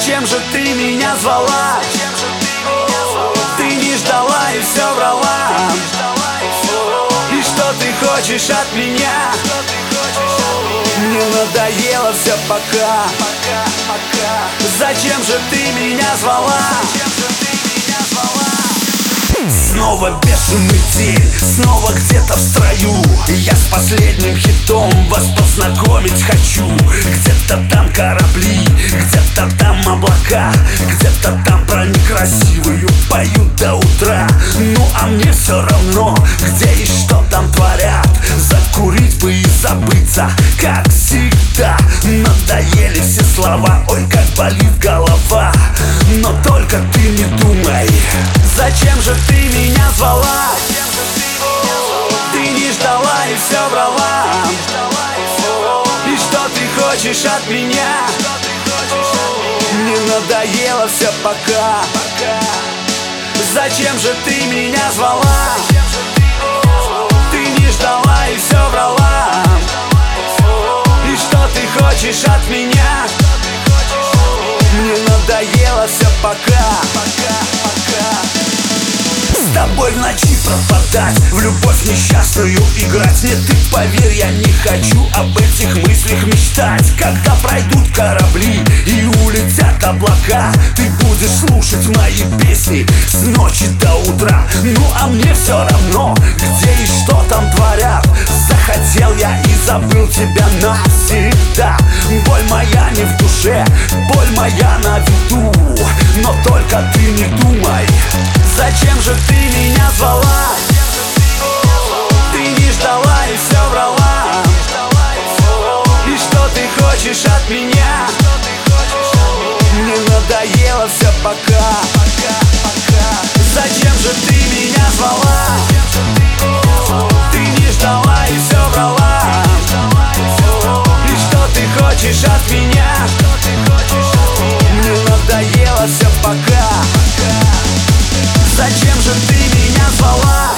Зачем же ты меня звала? Ты не ждала и все врала. И что ты хочешь от меня? Мне надоело все пока. Зачем же ты меня звала? Снова бешеный день, снова где-то в строю. Я с последним хитом вас познакомить хочу. Где-то там корабли, где-то там облака, где-то там про некрасивую поют до утра. Ну а мне все равно, где и что там творят. Закурить бы и забыться, как всегда. Надоели все слова, ой, как болит голова. Но только ты не думай, зачем же ты меня звала? Ты не ждала и все врала. И что ты хочешь от меня? Мне надоело все пока. Зачем же ты меня звала? Ты не ждала и все врала. И что ты хочешь от меня? Мне надоело все пока. С тобой в ночи пропадать, в любовь несчастную играть. Нет, ты поверь, я не хочу об этих мыслях мечтать. Когда пройдут корабли и улетят облака, ты будешь слушать мои песни с ночи до утра. Ну а мне все равно, где и что там творят. Захотел я и забыл тебя навсегда. Боль моя не в душе, боль моя на виду. Но только ты не думай, зачем же ты меня звала? Ты не ждала и все врала. И что ты хочешь от меня? Мне надоело все пока. Зачем же ты меня звала? Ты не ждала и все врала. И что ты хочешь от меня? Мне надоело все пока. Зачем же ты меня звала?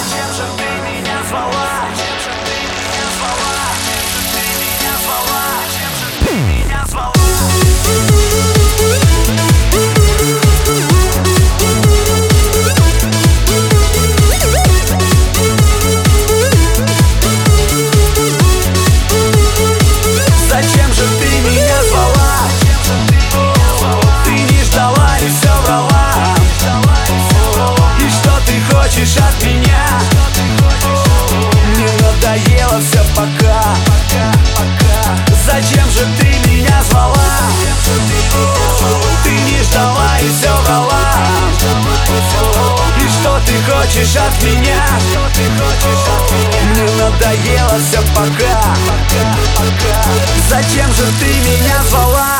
Зачем же ты меня звала? Ты не ждала и все врала. И что ты хочешь от меня? Мне надоело все пока. Зачем же ты меня звала? Ты не ждала и все врала. И что ты хочешь от меня? Мне надоело все пока. Зачем же ты меня звала?